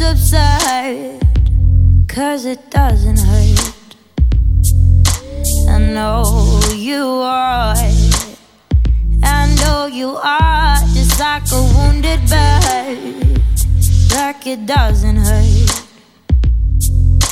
subside, 'cause it doesn't hurt. I know you are, I know you are, just like a wounded bird, like it doesn't hurt.